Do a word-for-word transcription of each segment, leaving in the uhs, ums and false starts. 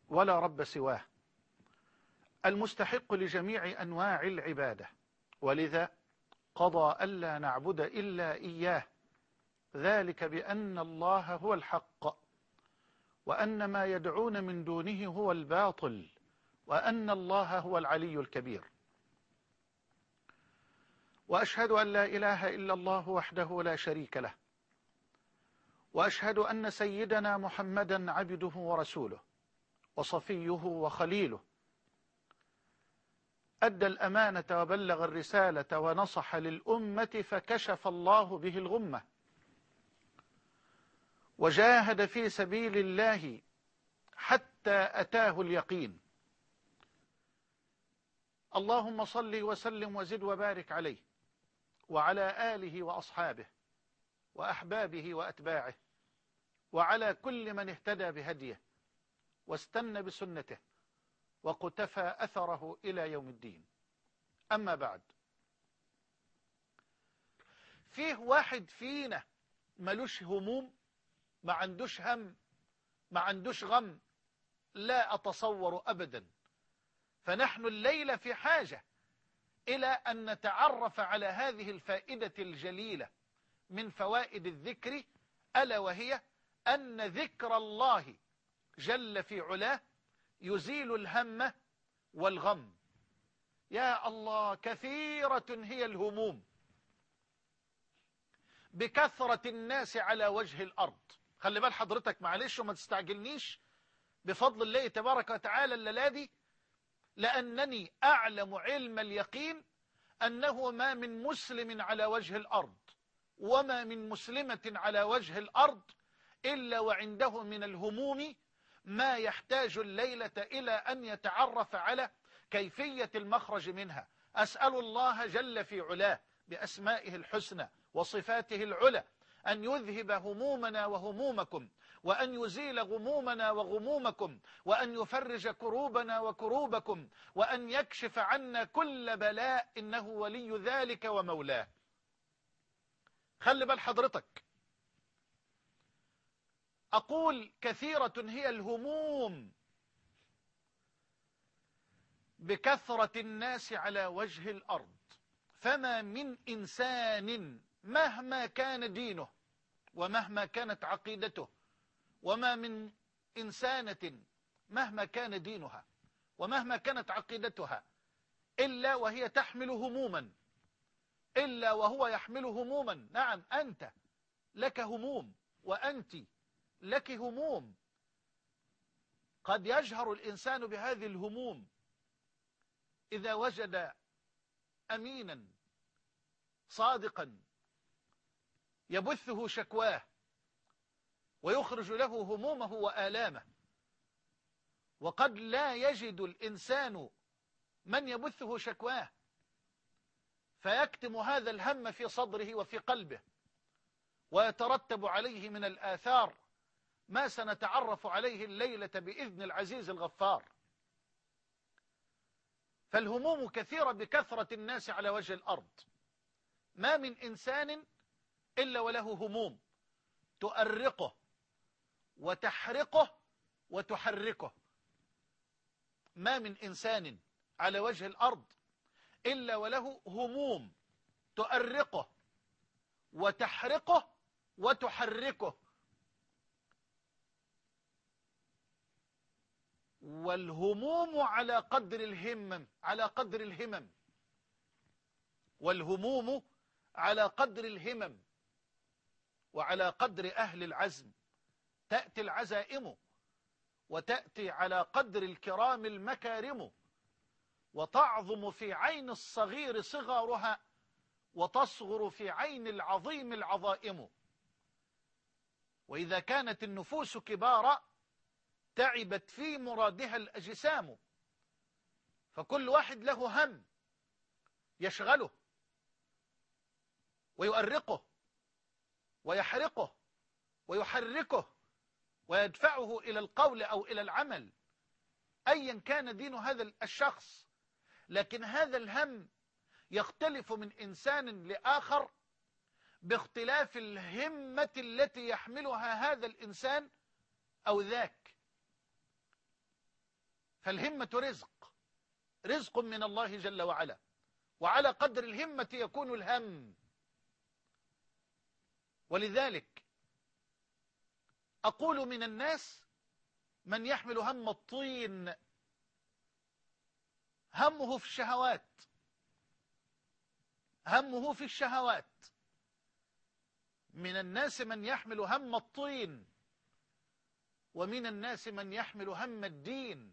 ولا رب سواه، المستحق لجميع أنواع العبادة، ولذا قضى ألا نعبد إلا إياه، ذلك بأن الله هو الحق، وأن ما يدعون من دونه هو الباطل، وأن الله هو العلي الكبير. وأشهد أن لا إله إلا الله وحده لا شريك له، وأشهد أن سيدنا محمدا عبده ورسوله وصفيه وخليله، أدى الأمانة وبلغ الرسالة ونصح للأمة فكشف الله به الغمة، وجاهد في سبيل الله حتى أتاه اليقين. اللهم صل وسلم وزد وبارك عليه وعلى آله وأصحابه وأحبابه وأتباعه، وعلى كل من اهتدى بهديه واستنى بسنته وقتفى أثره إلى يوم الدين. أما بعد، فيه واحد فينا ملوش هموم، ما عندوش هم، ما عندوش غم؟ لا أتصور أبدا. فنحن الليلة في حاجة إلى أن نتعرف على هذه الفائدة الجليلة من فوائد الذكر، ألا وهي أن ذكر الله جل في علاه يزيل الهم والغم. يا الله، كثيرة هي الهموم بكثرة الناس على وجه الأرض. خلي بال حضرتك، معلش وما تستعجلنيش، بفضل الله تبارك وتعالى الليلة دي، لأنني أعلم علم اليقين أنه ما من مسلم على وجه الأرض وما من مسلمة على وجه الأرض إلا وعنده من الهموم ما يحتاج الليلة إلى أن يتعرف على كيفية المخرج منها. أسأل الله جل في علاه بأسمائه الحسنى وصفاته العلى أن يذهب همومنا وهمومكم، وأن يزيل غمومنا وغمومكم، وأن يفرج كروبنا وكروبكم، وأن يكشف عنا كل بلاء، إنه ولي ذلك ومولاه. خلي بال حضرتك، أقول كثيرة هي الهموم بكثرة الناس على وجه الأرض، فما من إنسان مهما كان دينه ومهما كانت عقيدته، وما من إنسانة مهما كان دينها ومهما كانت عقيدتها، إلا وهي تحمل هموما، إلا وهو يحمل هموما. نعم، أنت لك هموم، وأنت لك هموم. قد يجهر الإنسان بهذه الهموم إذا وجد أمينا صادقا يبثه شكواه ويخرج له همومه وآلامه، وقد لا يجد الإنسان من يبثه شكواه فيكتم هذا الهم في صدره وفي قلبه، ويترتب عليه من الآثار ما سنتعرف عليه الليلة بإذن العزيز الغفار. فالهموم كثيرة بكثرة الناس على وجه الأرض، ما من إنسان إلا وله هموم تؤرقه وتحرقه وتحركه. ما من إنسان على وجه الأرض إلا وله هموم تؤرقه وتحرقه وتحركه. والهموم على قدر الهمم على قدر الهمم والهموم على قدر الهمم وعلى قدر أهل العزم تأتي العزائم، وتأتي على قدر الكرام المكارم، وتعظم في عين الصغير صغارها، وتصغر في عين العظيم العظائم. وإذا كانت النفوس كبارا تعبت في مرادها الأجسام، فكل واحد له هم يشغله ويؤرقه ويحرقه ويحركه ويدفعه إلى القول أو إلى العمل أيا كان دين هذا الشخص. لكن هذا الهم يختلف من إنسان لآخر باختلاف الهمة التي يحملها هذا الإنسان أو ذاك. فالهمة رزق، رزق من الله جل وعلا، وعلى قدر الهمة يكون الهم. ولذلك أقول من الناس من يحمل هم الطين، همه في الشهوات، همه في الشهوات. من الناس من يحمل هم الطين، ومن الناس من يحمل هم الدين،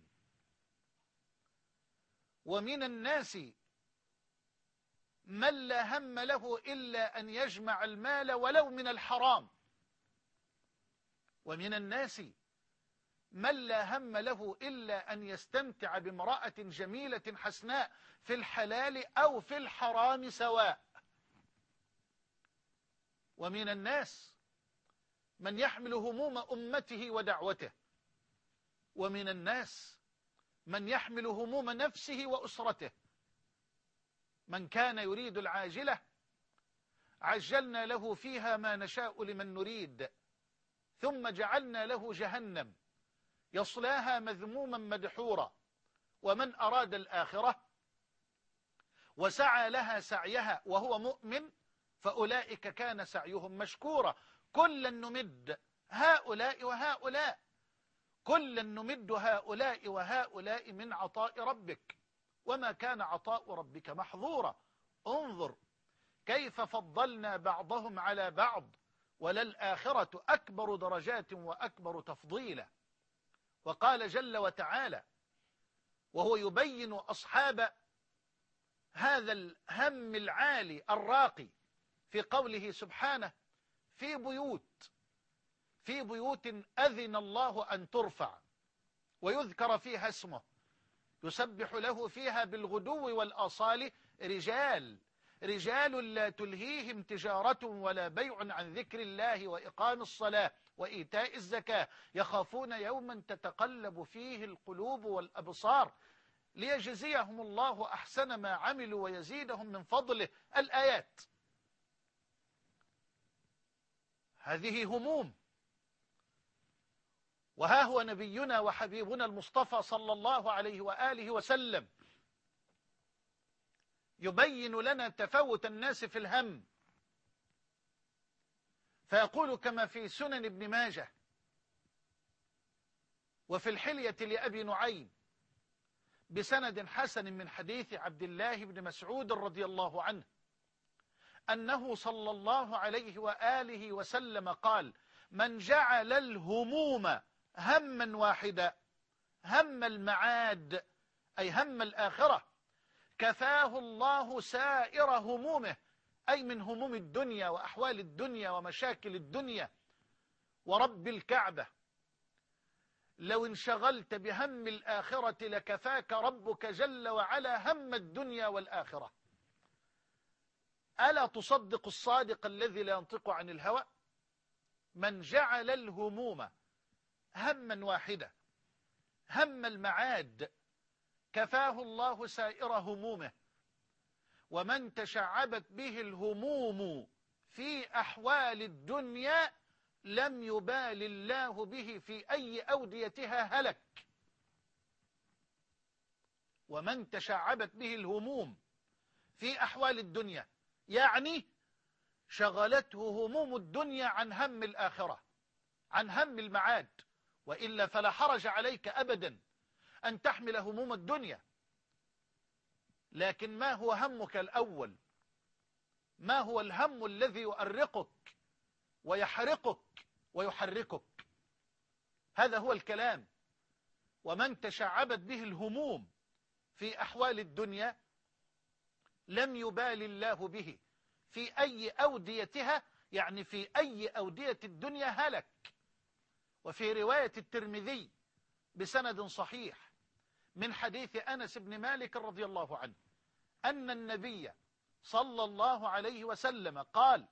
ومن الناس من لا هم له إلا أن يجمع المال ولو من الحرام، ومن الناس من لا هم له إلا أن يستمتع بامرأة جميلة حسناء في الحلال أو في الحرام سواء. ومن الناس من يحمل هموم أمته ودعوته، ومن الناس من يحمل هموم نفسه وأسرته. من كان يريد العاجلة عجلنا له فيها ما نشاء لمن نريد، ثم جعلنا له جهنم يصلاها مذموما مدحورا. ومن أراد الآخرة وسعى لها سعيها وهو مؤمن فأولئك كان سعيهم مشكورا. كلا نمد هؤلاء وهؤلاء، كلا نمد هؤلاء وهؤلاء من عطاء ربك، وما كان عطاء ربك محظورا. انظر كيف فضلنا بعضهم على بعض، وللآخرة أكبر درجات وأكبر تفضيلا. وقال جل وتعالى وهو يبين أصحاب هذا الهم العالي الراقي في قوله سبحانه: في بيوت في بيوت أذن الله أن ترفع ويذكر فيها اسمه يسبح له فيها بالغدو والآصال رجال رجال لا تلهيهم تجارة ولا بيع عن ذكر الله وإقام الصلاة وإيتاء الزكاة يخافون يوما تتقلب فيه القلوب والأبصار ليجزيهم الله أحسن ما عملوا ويزيدهم من فضله. الآيات هذه هموم. وها هو نبينا وحبيبنا المصطفى صلى الله عليه وآله وسلم يبين لنا تفاوت الناس في الهم، فيقول كما في سنن ابن ماجه وفي الحلية لأبي نعيم بسند حسن من حديث عبد الله بن مسعود رضي الله عنه أنه صلى الله عليه وآله وسلم قال: من جعل الهموم هما واحدا، هم المعاد أي هم الآخرة، كفاه الله سائر همومه، أي من هموم الدنيا وأحوال الدنيا ومشاكل الدنيا. ورب الكعبة لو انشغلت بهم الآخرة لكفاك ربك جل وعلا هم الدنيا والآخرة. ألا تصدق الصادق الذي لا ينطق عن الهوى؟ من جعل الهموم هما واحدا، هم المعاد، كفاه الله سائر همومه. ومن تشعبت به الهموم في أحوال الدنيا لم يبال الله به في أي أوديتها هلك. ومن تشعبت به الهموم في أحوال الدنيا يعني شغلته هموم الدنيا عن هم الآخرة، عن هم المعاد، وإلا فلا حرج عليك أبدا أن تحمل هموم الدنيا. لكن ما هو همك الأول؟ ما هو الهم الذي يؤرقك ويحرقك ويحركك؟ هذا هو الكلام. ومن تشعبت به الهموم في أحوال الدنيا لم يبال الله به في أي أوديتها، يعني في أي أودية الدنيا هلك. وفي رواية الترمذي بسند صحيح من حديث أنس بن مالك رضي الله عنه أن النبي صلى الله عليه وسلم قال: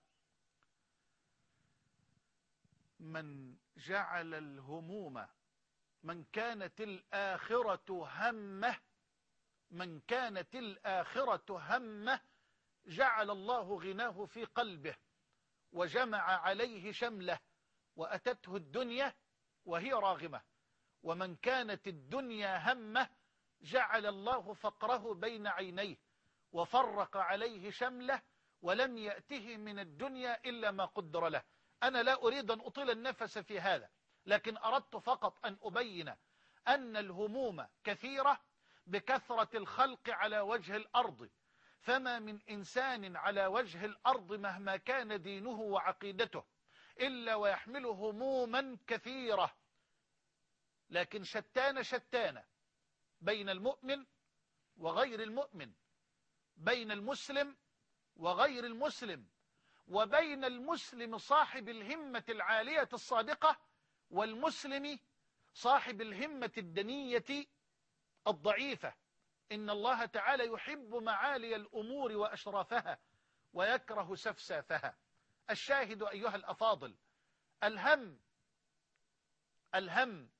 من جعل الهموم من كانت الآخرة همه من كانت الآخرة همه جعل الله غناه في قلبه وجمع عليه شمله وأتته الدنيا وهي راغمة ومن كانت الدنيا همه جعل الله فقره بين عينيه وفرق عليه شمله ولم يأته من الدنيا إلا ما قدر له. أنا لا أريد أن أطيل النفس في هذا، لكن أردت فقط أن أبين أن الهموم كثيرة بكثرة الخلق على وجه الأرض، فما من إنسان على وجه الأرض مهما كان دينه وعقيدته إلا ويحمل هموما كثيرة، لكن شتان شتان بين المؤمن وغير المؤمن، بين المسلم وغير المسلم، وبين المسلم صاحب الهمة العالية الصادقة والمسلم صاحب الهمة الدنية الضعيفة. إن الله تعالى يحب معالي الأمور وأشرافها ويكره سفسافها. الشاهد أيها الأفاضل، الهم الهم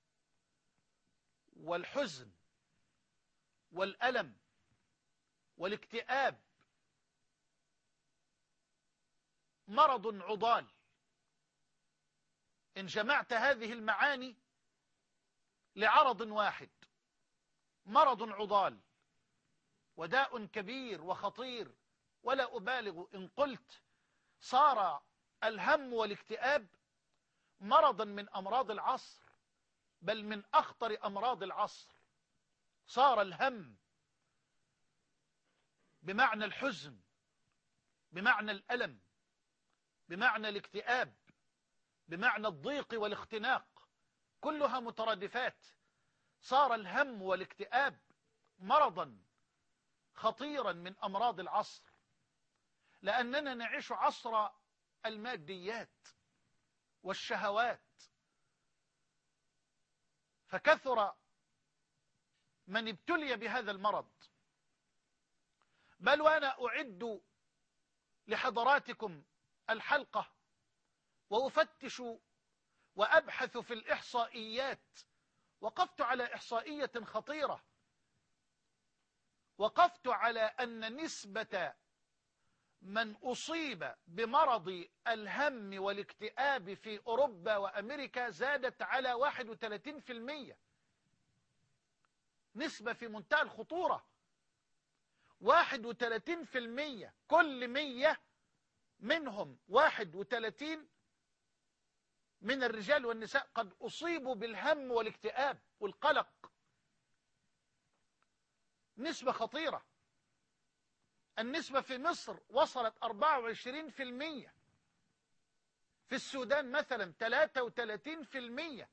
والحزن والألم والاكتئاب مرض عضال. إن جمعت هذه المعاني لعرض واحد، مرض عضال وداء كبير وخطير، ولا أبالغ إن قلت صار الهم والاكتئاب مرضا من أمراض العصر، بل من أخطر أمراض العصر. صار الهم بمعنى الحزن، بمعنى الألم، بمعنى الاكتئاب، بمعنى الضيق والاختناق، كلها مترادفات. صار الهم والاكتئاب مرضا خطيرا من أمراض العصر، لأننا نعيش عصر الماديات والشهوات، فكثر من ابتلي بهذا المرض. بل وأنا أعد لحضراتكم الحلقة وأفتش وأبحث في الإحصائيات، وقفت على إحصائية خطيرة، وقفت على أن نسبة من أصيب بمرض الهم والاكتئاب في أوروبا وأمريكا زادت على واحد وثلاثين بالمئة. نسبة في منتهى الخطورة، واحد وثلاثين بالمئة. كل مية منهم واحد وثلاثين من الرجال والنساء قد أصيبوا بالهم والاكتئاب والقلق. نسبة خطيرة. النسبة في مصر وصلت أربعة وعشرين بالمئة، في السودان مثلا ثلاثة وثلاثين بالمئة،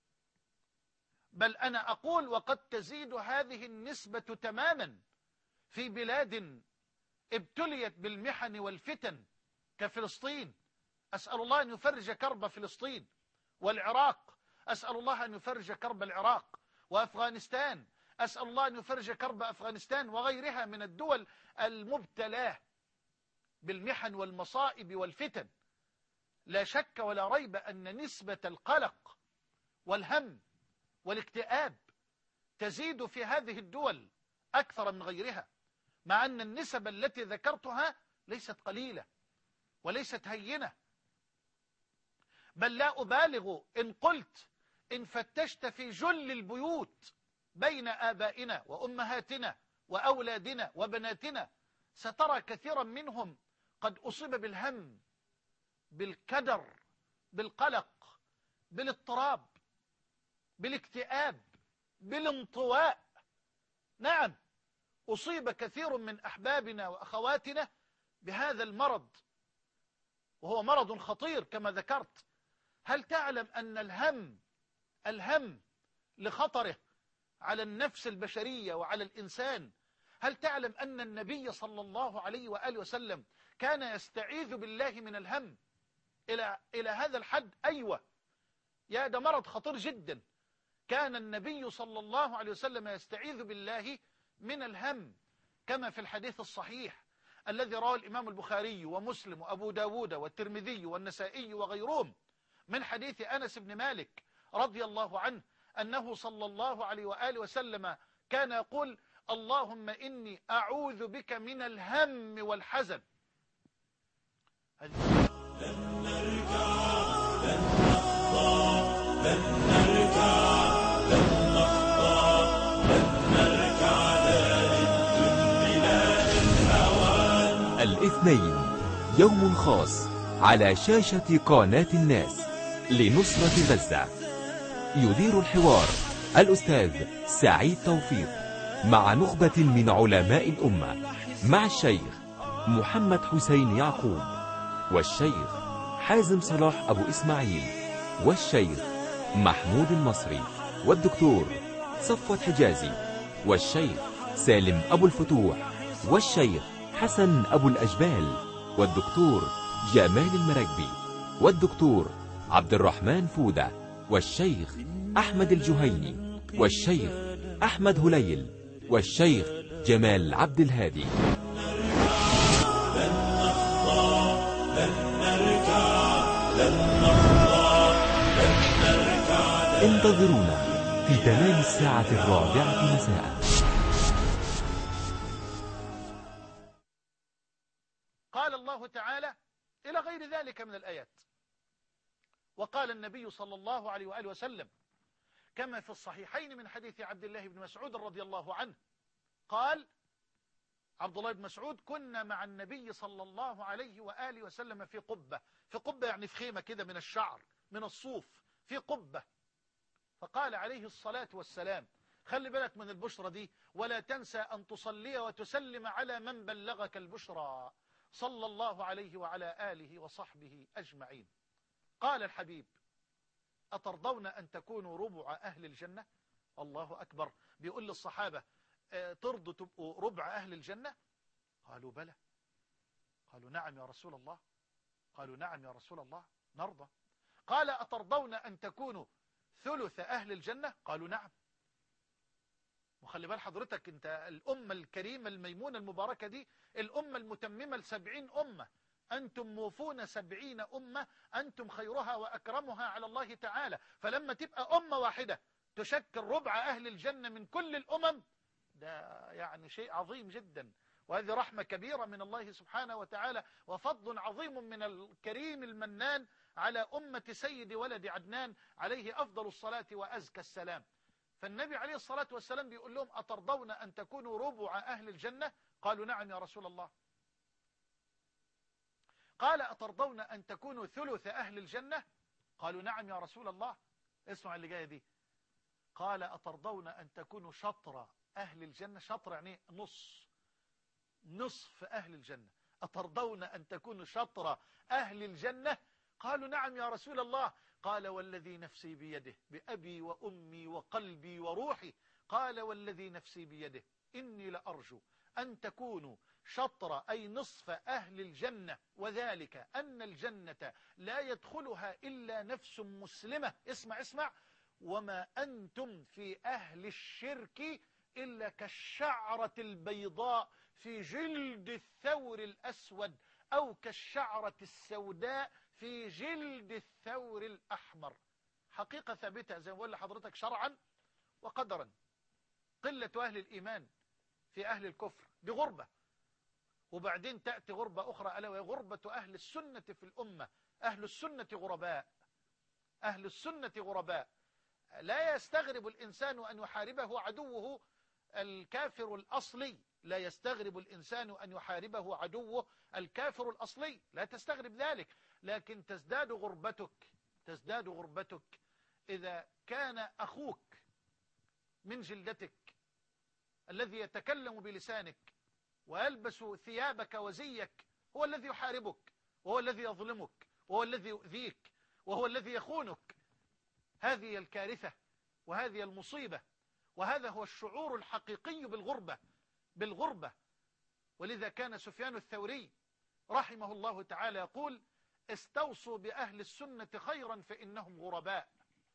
بل أنا أقول وقد تزيد هذه النسبة تماما في بلاد ابتليت بالمحن والفتن كفلسطين. أسأل الله أن يفرج كرب فلسطين، والعراق أسأل الله أن يفرج كرب العراق، وأفغانستان أسأل الله أن يفرج كرب أفغانستان، وغيرها من الدول المبتلاه بالمحن والمصائب والفتن. لا شك ولا ريب أن نسبة القلق والهم والاكتئاب تزيد في هذه الدول أكثر من غيرها، مع أن النسب التي ذكرتها ليست قليلة وليست هينة. بل لا أبالغ إن قلت إن فتشت في جل البيوت بين آبائنا وأمهاتنا وأولادنا وبناتنا سترى كثيرا منهم قد أصيب بالهم، بالكدر، بالقلق، بالاضطراب، بالاكتئاب، بالانطواء. نعم، أصيب كثير من أحبابنا وأخواتنا بهذا المرض، وهو مرض خطير كما ذكرت. هل تعلم أن الهم الهم لخطره على النفس البشرية وعلى الإنسان، هل تعلم أن النبي صلى الله عليه وآله وسلم كان يستعيذ بالله من الهم إلى إلى هذا الحد؟ أيوة، يا ده مرض خطير جدا. كان النبي صلى الله عليه وسلم يستعيذ بالله من الهم، كما في الحديث الصحيح الذي رواه الإمام البخاري ومسلم وأبو داود والترمذي والنسائي وغيرهم من حديث أنس بن مالك رضي الله عنه أنه صلى الله عليه وآله وسلم كان يقول: اللهم إني أعوذ بك من الهم والحزن. لن نرجع، لن نخضع، لن نرجع، لن الاثنين يوم خاص على شاشة قناة الناس لنصرة غزة. يدير الحوار الأستاذ سعيد توفيق مع نخبة من علماء الأمة، مع الشيخ محمد حسين يعقوب، والشيخ حازم صلاح أبو إسماعيل، والشيخ محمود المصري، والدكتور صفوت حجازي، والشيخ سالم أبو الفتوح، والشيخ حسن أبو الأجبال، والدكتور جمال المراكبي، والدكتور عبد الرحمن فودة، والشيخ أحمد الجهيني، والشيخ أحمد هليل، والشيخ جمال عبد الهادي. انتظرونا في تمام الساعة الرابعة مساء. قال الله تعالى إلى غير ذلك من الآيات. وقال النبي صلى الله عليه وآله وسلم كما في الصحيحين من حديث عبد الله بن مسعود رضي الله عنه قال عبد الله بن مسعود: كنا مع النبي صلى الله عليه وآله وسلم في قبة. في قبة يعني في خيمة كده من الشعر من الصوف، في قبة. فقال عليه الصلاة والسلام: خلي بالك من البشرى دي، ولا تنسى أن تصلي وتسلم على من بلغك البشرى، صلى الله عليه وعلى آله وصحبه أجمعين. قال الحبيب: أترضون أن تكونوا ربع أهل الجنة؟ الله أكبر. بيقول للصحابة: ترضوا تبقوا ربع أهل الجنة؟ قالوا بلى. قالوا نعم يا رسول الله. قالوا نعم يا رسول الله نرضى. قال: أترضون أن تكونوا ثلث أهل الجنة؟ قالوا نعم. وخلي بال حضرتك انت، الأمة الكريمة الميمونة المباركة دي الأمة المتممة لسبعين أمة، أنتم موفون سبعين أمة، أنتم خيرها وأكرمها على الله تعالى. فلما تبقى أمة واحدة تشكل ربع أهل الجنة من كل الأمم، ده يعني شيء عظيم جدا، وهذه رحمة كبيرة من الله سبحانه وتعالى، وفضل عظيم من الكريم المنان على أمة سيد ولد عدنان عليه أفضل الصلاة وأزكى السلام. فالنبي عليه الصلاة والسلام بيقول لهم: أترضون أن تكونوا ربع أهل الجنة؟ قالوا نعم يا رسول الله. قال: أترضون أن تكونوا ثلث أهل الجنة؟ قالوا نعم يا رسول الله. اسمع اللي جاية دي. قال: أترضون أن تكونوا شطر أهل الجنة؟ شطر يعني نص، نصف أهل الجنة. أترضون أن تكونوا شطر أهل الجنة؟ قالوا نعم يا رسول الله. قال: والذي نفسي بيده، بأبي وأمي وقلبي وروحي، قال: والذي نفسي بيده إني لأرجو أن تكونوا شطر أي نصف أهل الجنة، وذلك أن الجنة لا يدخلها إلا نفس مسلمة. اسمع اسمع: وما أنتم في أهل الشرك إلا كالشعرة البيضاء في جلد الثور الأسود، أو كالشعرة السوداء في جلد الثور الأحمر. حقيقة ثابتة زي ما بقول لحضرتك شرعا وقدرا. قلة أهل الإيمان في أهل الكفر بغربة، وبعدين تأتي غربة أخرى ألا وهي غربة أهل السنة في الأمة. أهل السنة غرباء، أهل السنة غرباء. لا يستغرب الإنسان أن يحاربه عدوه الكافر الأصلي، لا يستغرب الإنسان أن يحاربه عدوه الكافر الأصلي، لا تستغرب ذلك. لكن تزداد غربتك، تزداد غربتك إذا كان أخوك من جلدتك الذي يتكلم بلسانك ويلبس ثيابك وزيك هو الذي يحاربك، وهو الذي يظلمك، وهو الذي يؤذيك، وهو الذي يخونك. هذه الكارثة وهذه المصيبة، وهذا هو الشعور الحقيقي بالغربة بالغربة ولذا كان سفيان الثوري رحمه الله تعالى يقول: استوصوا بأهل السنة خيرا فإنهم غرباء،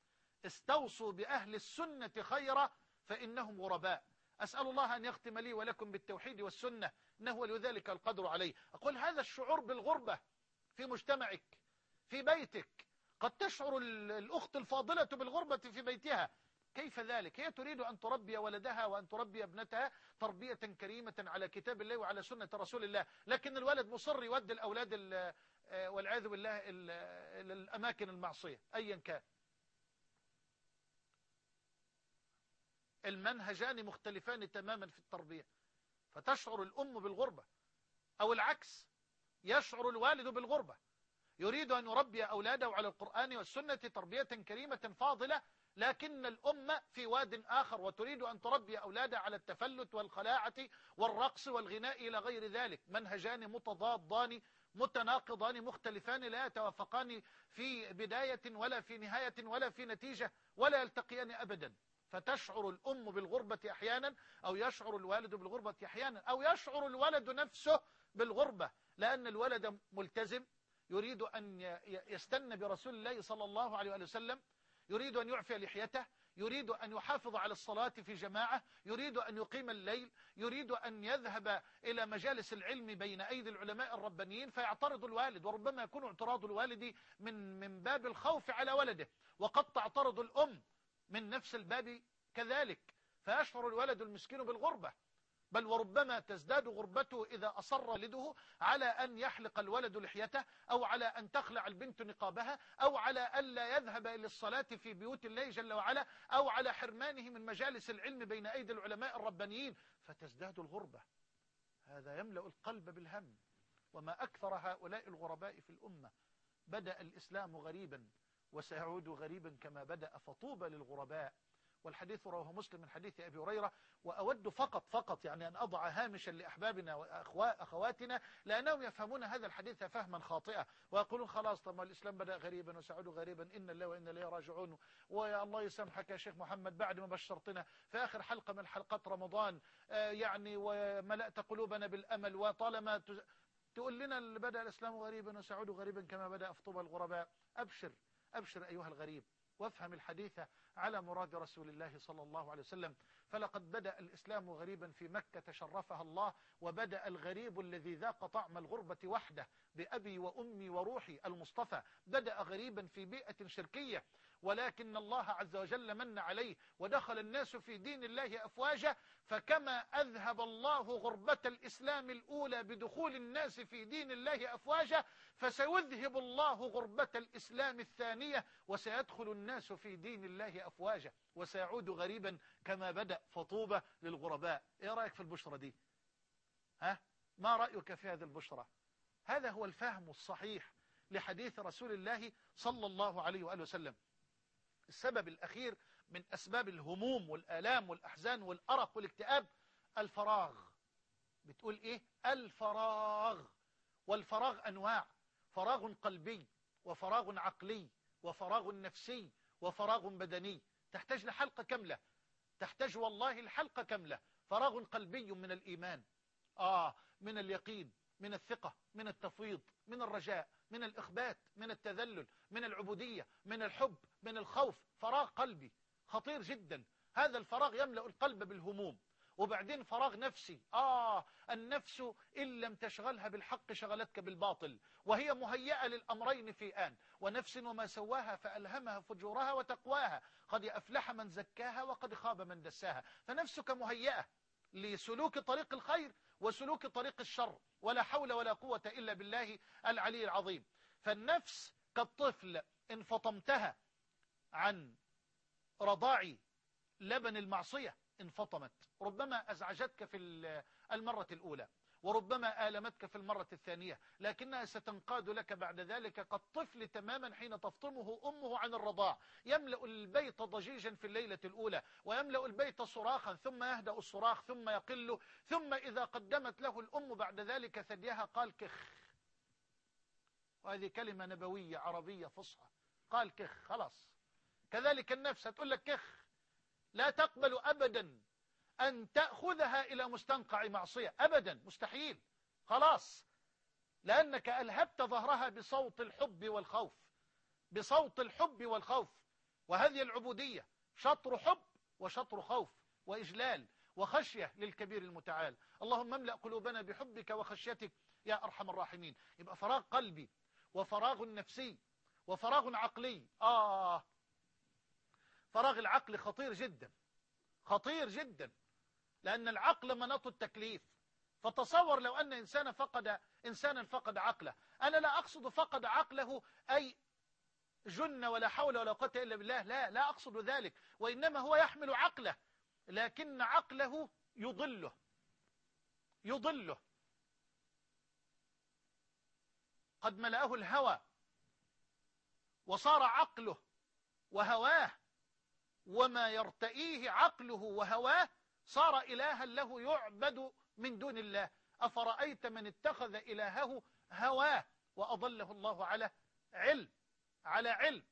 استوصوا بأهل السنة خيرا فإنهم غرباء. أسأل الله أن يختم لي ولكم بالتوحيد والسنة، إنه ولي ذلك القدر عليه. أقول هذا الشعور بالغربة في مجتمعك في بيتك، قد تشعر الأخت الفاضلة بالغربة في بيتها، كيف ذلك؟ هي تريد أن تربي ولدها وأن تربي ابنتها تربية كريمة على كتاب الله وعلى سنة رسول الله، لكن الولد مصر يودي الأولاد والعياذ بالله الأماكن المعصية أيا كان. المنهجان مختلفان تماما في التربية، فتشعر الأم بالغربة. أو العكس، يشعر الوالد بالغربة، يريد أن يربي أولاده على القرآن والسنة تربية كريمة فاضلة، لكن الأمة في واد آخر، وتريد أن تربي أولادها على التفلت والخلاعة والرقص والغناء إلى غير ذلك. منهجان متضادان متناقضان مختلفان، لا يتوافقان في بداية ولا في نهاية ولا في نتيجة، ولا يلتقيان أبدا. فتشعر الأم بالغربة أحيانا، أو يشعر الوالد بالغربة أحيانا، أو يشعر الولد نفسه بالغربة، لأن الولد ملتزم، يريد أن يستنى برسول الله صلى الله عليه وسلم، يريد أن يعفي لحيته، يريد أن يحافظ على الصلاة في جماعة، يريد أن يقيم الليل، يريد أن يذهب إلى مجالس العلم بين أيدي العلماء الربانيين، فيعترض الوالد، وربما يكون اعتراض الوالد من من باب الخوف على ولده، وقد تعترض الأم من نفس الباب كذلك، فيشعر الولد المسكين بالغربة. بل وربما تزداد غربته إذا أصر والده على أن يحلق الولد لحيته، أو على أن تخلع البنت نقابها، أو على ألا يذهب إلى الصلاة في بيوت الله جل وعلا، أو على حرمانه من مجالس العلم بين أيدي العلماء الربانيين، فتزداد الغربة. هذا يملأ القلب بالهم. وما أكثر هؤلاء الغرباء في الأمة. بدأ الإسلام غريبا وسيعود غريبا كما بدأ، فطوبى للغرباء. والحديث رواه مسلم من حديث أبي هريرة. وأود فقط فقط يعني أن أضع هامشا لأحبابنا وأخواتنا، لأنهم يفهمون هذا الحديث فهما خاطئا، ويقولون خلاص طب الإسلام بدأ غريبا وسيعود غريبا، إن الله وإن إليه راجعون. ويا الله يسامحك يا شيخ محمد، بعد ما بشرتنا في آخر حلقة من حلقات رمضان آه يعني وملأت قلوبنا بالأمل، وطالما تقول لنا اللي بدأ الإسلام غريبا وسيعود غريبا كما بدأ، فطوبى الغرباء. أبشر أبشر أيها الغريب، وافهم الحديث على مراد رسول الله صلى الله عليه وسلم. فلقد بدأ الإسلام غريبا في مكة شرفها الله، وبدأ الغريب الذي ذاق طعم الغربة وحده بأبي وأمي وروحي المصطفى، بدأ غريبا في بيئة شركية، ولكن الله عز وجل من عليه ودخل الناس في دين الله أفواجا. فكما أذهب الله غربة الإسلام الأولى بدخول الناس في دين الله أفواجا، فسيذهب الله غربة الإسلام الثانية، وسيدخل الناس في دين الله أفواجا، وسيعود غريبا كما بدأ، فطوبى للغرباء. ايه رأيك في البشرة دي؟ ها؟ ما رأيك في هذه البشرة؟ هذا هو الفهم الصحيح لحديث رسول الله صلى الله عليه وآله وسلم. السبب الأخير من أسباب الهموم والآلام والأحزان والأرق والاكتئاب الفراغ. بتقول إيه؟ الفراغ. والفراغ أنواع: فراغ قلبي، وفراغ عقلي، وفراغ نفسي، وفراغ بدني. تحتاج لحلقة كاملة، تحتاج والله الحلقة كاملة. فراغ قلبي من الإيمان، آه من اليقين، من الثقة، من التفويض، من الرجاء، من الإخبات، من التذلل، من العبودية، من الحب، من الخوف. فراغ قلبي خطير جدا، هذا الفراغ يملأ القلب بالهموم. وبعدين فراغ نفسي، آه النفس إن لم تشغلها بالحق شغلتك بالباطل، وهي مهيئة للأمرين في آن. ونفس وما سواها فألهمها فجورها وتقواها، قد أفلح من زكاها وقد خاب من دساها. فنفسك مهيئة لسلوك طريق الخير وسلوك طريق الشر، ولا حول ولا قوة إلا بالله العلي العظيم. فالنفس كالطفل إن فطمتها عن رضاع لبن المعصية انفطمت، ربما أزعجتك في المرة الأولى، وربما آلمتك في المرة الثانية، لكنها ستنقاد لك بعد ذلك كالطفل تماما حين تفطمه أمه عن الرضاع. يملأ البيت ضجيجا في الليلة الأولى، ويملأ البيت صراخا، ثم يهدأ الصراخ، ثم يقل، ثم إذا قدمت له الأم بعد ذلك ثديها قال كخ. وهذه كلمة نبوية عربية فصحى، قال كخ، خلاص. كذلك النفس هتقول لك كخ، لا تقبل أبدا أن تأخذها إلى مستنقع معصية، أبدا، مستحيل، خلاص، لأنك ألهبت ظهرها بصوت الحب والخوف، بصوت الحب والخوف. وهذه العبودية شطر حب وشطر خوف وإجلال وخشية للكبير المتعال. اللهم املأ قلوبنا بحبك وخشيتك يا أرحم الراحمين. يبقى فراغ قلبي، وفراغ نفسي، وفراغ عقلي. آه فراغ العقل خطير جدا، خطير جدا، لأن العقل مناط التكليف. فتصور لو أن إنسان فقد إنسانا فقد عقله. أنا لا أقصد فقد عقله أي جن ولا حول ولا قوة إلا بالله، لا لا أقصد ذلك، وإنما هو يحمل عقله، لكن عقله يضله يضله قد ملأه الهوى وصار عقله وهواه وما يرتئيه عقله وهواه صار إلها له يعبد من دون الله. أفرأيت من اتخذ إلهه هواه وأضله الله على علم على علم.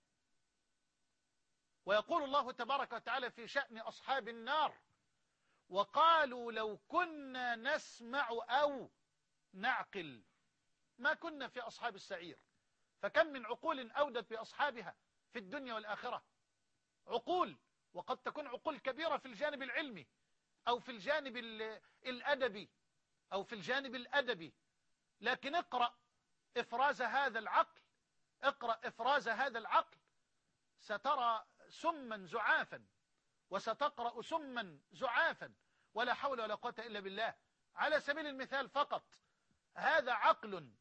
ويقول الله تبارك وتعالى في شأن أصحاب النار: وقالوا لو كنا نسمع أو نعقل ما كنا في أصحاب السعير. فكم من عقول أودت بأصحابها في الدنيا والآخرة، عقول، وقد تكون عقول كبيرة في الجانب العلمي أو في الجانب الأدبي أو في الجانب الأدبي، لكن اقرأ إفراز هذا العقل، اقرأ إفراز هذا العقل سترى سما زعافا، وستقرأ سما زعافا، ولا حول ولا قوة إلا بالله. على سبيل المثال فقط، هذا عقل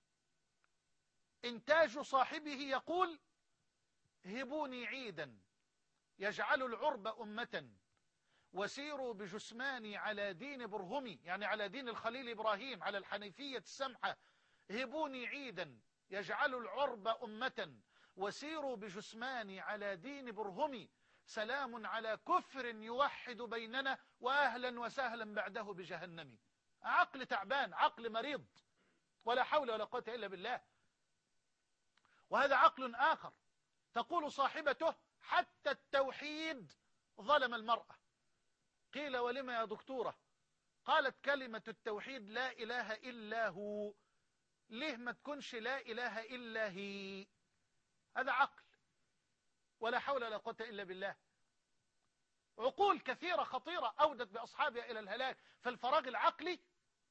إنتاج صاحبه يقول: هبوني عيدا يجعل العرب أمة وسيروا بجسماني على دين برهمي، يعني على دين الخليل إبراهيم، على الحنيفية السمحة. هبوني عيدا يجعل العرب أمة وسيروا بجسماني على دين برهمي، سلام على كفر يوحد بيننا وأهلا وسهلا بعده بجهنم. عقل تعبان، عقل مريض، ولا حول ولا قوة إلا بالله. وهذا عقل آخر تقول صاحبته: حتى التوحيد ظلم المرأة. قيل: ولما يا دكتورة؟ قالت: كلمة التوحيد لا إله إلا هو، ليه ما تكونش لا إله إلا هي؟ هذا عقل، ولا حول ولا قوة إلا بالله. عقول كثيرة خطيرة أودت بأصحابها إلى الهلاك. فالفراغ العقلي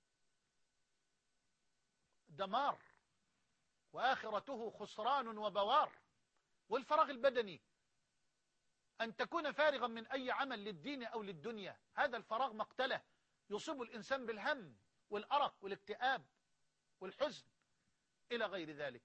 دمار وآخرته خسران وبوار. والفراغ البدني، أن تكون فارغا من أي عمل للدين أو للدنيا، هذا الفراغ مقتله، يصيب الإنسان بالهم والأرق والاكتئاب والحزن إلى غير ذلك.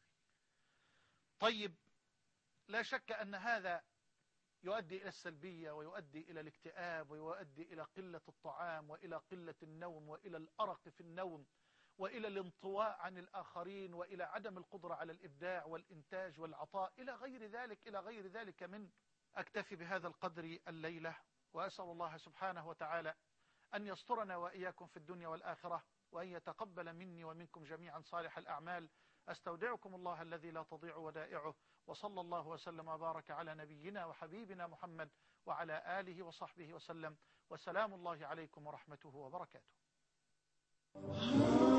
طيب، لا شك أن هذا يؤدي إلى السلبية، ويؤدي إلى الاكتئاب، ويؤدي إلى قلة الطعام، وإلى قلة النوم، وإلى الأرق في النوم، وإلى الانطواء عن الآخرين، وإلى عدم القدرة على الإبداع والإنتاج والعطاء، إلى غير ذلك إلى غير ذلك من. أكتفي بهذا القدر الليلة، وأسأل الله سبحانه وتعالى أن يسترنا وإياكم في الدنيا والآخرة، وأن يتقبل مني ومنكم جميعا صالح الأعمال. أستودعكم الله الذي لا تضيع ودائعه، وصلى الله وسلم وبارك على نبينا وحبيبنا محمد وعلى آله وصحبه وسلم، وسلام الله عليكم ورحمته وبركاته.